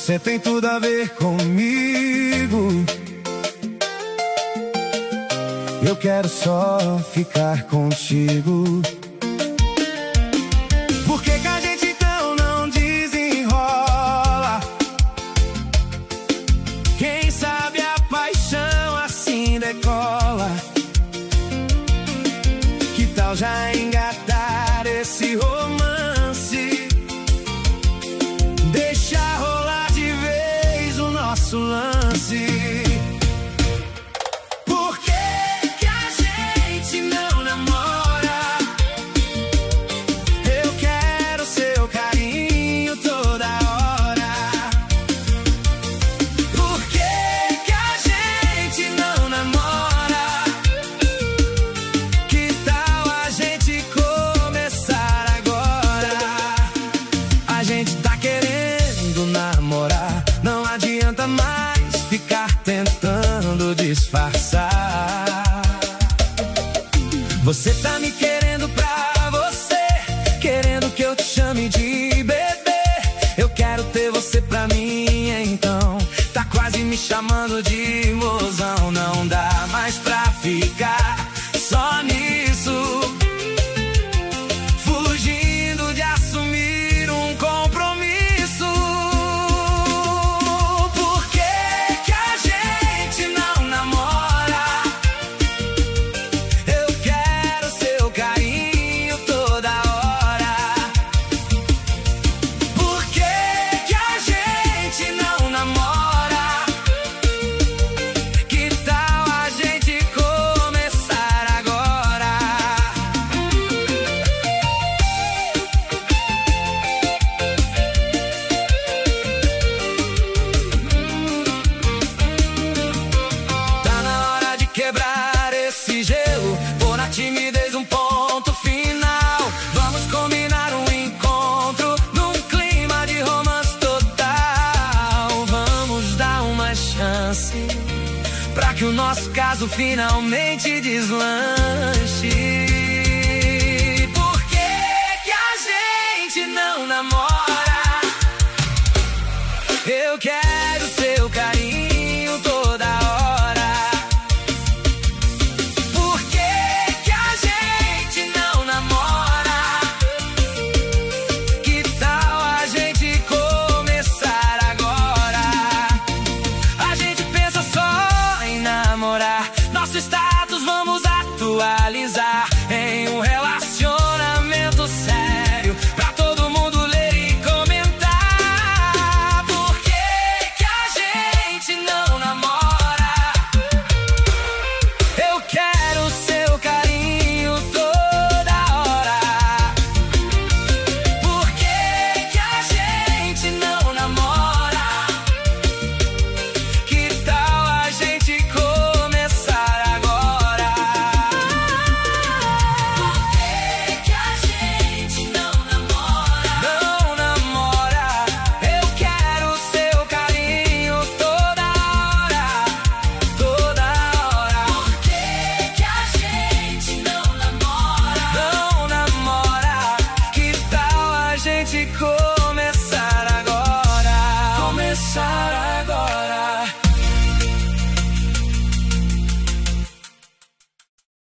Você tem tudo a ver comigo. Eu quero só ficar contigo. Por que que a gente então não desenrola? Quem sabe a paixão assim decola. Que tal já engatar esse romance? Deixar rolar de vez o nosso lance. Por que que a gente não namora? Eu quero seu carinho toda hora. Por que que a gente não namora? Que tal a gente começar agora? A gente tá querendo namorar, não adianta mais ficar tentando disfarçar. Você tá me querendo pra você, querendo que eu te chame de bebê. Eu quero ter você pra mim, então tá quase me chamando de mozão. Não dá mais pra ficar só nisso, fugindo de assumir um compromisso. Por que que a gente não namora? Eu quero seu carinho toda hora. Por que que a gente não namora? Que tal a gente começar agora? Tá na hora de quebrar esse gelo, pôr na timidez um ponto final. Vamos combinar um encontro num clima de romance total. Vamos dar uma chance pra que o nosso caso finalmente deslanche. Por que que a gente não namora? Eu quero seu carinho